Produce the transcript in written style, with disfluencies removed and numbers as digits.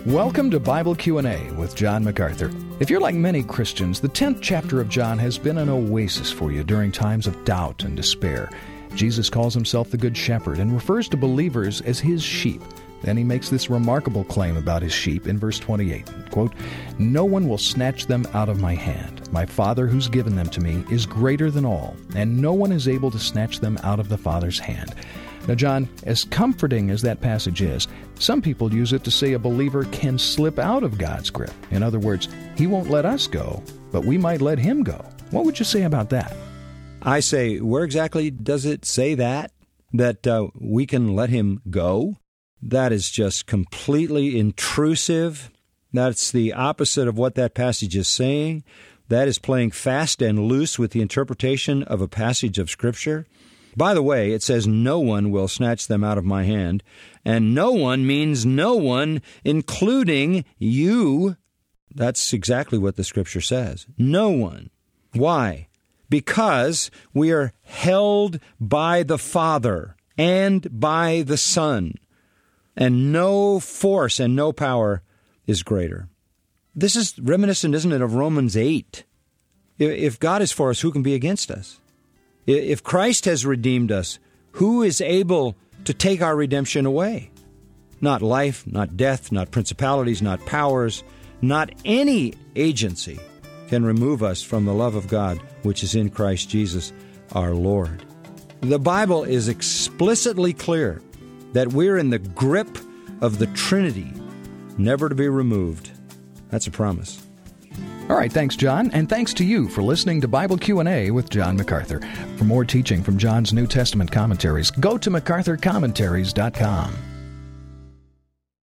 Welcome to Bible Q&A with John MacArthur. If you're like many Christians, the 10th chapter of John has been an oasis for you during times of doubt and despair. Jesus calls himself the Good Shepherd and refers to believers as his sheep. Then he makes this remarkable claim about his sheep in verse 28, quote, "No one will snatch them out of my hand. My Father who's given them to me is greater than all, and no one is able to snatch them out of the Father's hand." Now, John, as comforting as that passage is, some people use it to say a believer can slip out of God's grip. In other words, he won't let us go, but we might let him go. What would you say about that? I say, where exactly does it say that we can let him go? That is just completely intrusive. That's the opposite of what that passage is saying. That is playing fast and loose with the interpretation of a passage of Scripture. By the way, it says, "No one will snatch them out of my hand." And no one means no one, including you. That's exactly what the Scripture says. No one. Why? Because we are held by the Father and by the Son. And no force and no power is greater. This is reminiscent, isn't it, of Romans 8. If God is for us, who can be against us? If Christ has redeemed us, who is able to take our redemption away? Not life, not death, not principalities, not powers, not any agency can remove us from the love of God, which is in Christ Jesus our Lord. The Bible is explicitly clear that we're in the grip of the Trinity, never to be removed. That's a promise. All right, thanks, John, and thanks to you for listening to Bible Q&A with John MacArthur. For more teaching from John's New Testament commentaries, go to MacArthurCommentaries.com.